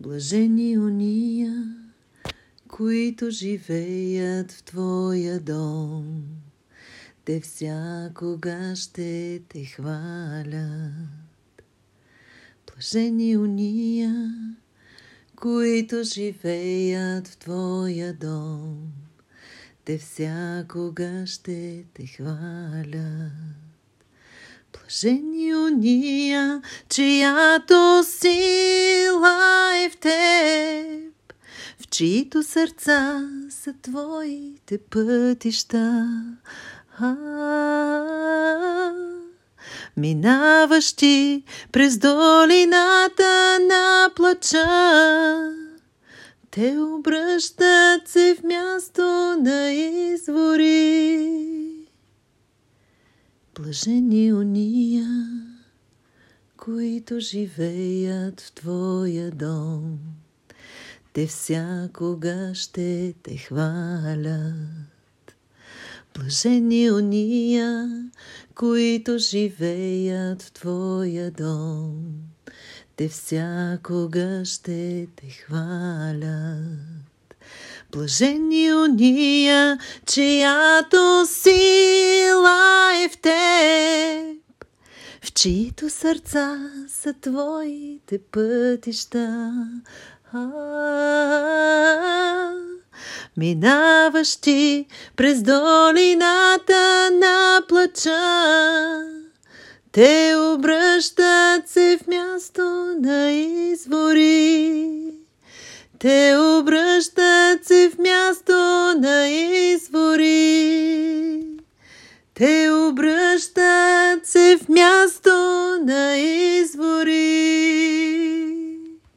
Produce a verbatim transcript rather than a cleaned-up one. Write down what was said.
Блажени уния, които живеят в Твоя дом, те всякога ще Те хвалят. Блажени уния, които живеят в Твоя дом, те всякога ще Те хвалят. Блажени уния, чиято сила е в Теб, в чиито сърца са Твоите пътища. А-а-а. Минаващи през долината на плача, те обръщат се в място на извори. Блажени уния, които живеят в Твоя дом, те всякога ще Те хвалят. Блажени уния, които живеят в Твоя дом, те всякога ще Те хвалят. Блажени уния, чиято сила е в Теб, в чиито сърца са Твоите пътища. А-а-а. Минаващи през долината на плача, те обръщат се в място на извори. Те обръщат се в място на извори.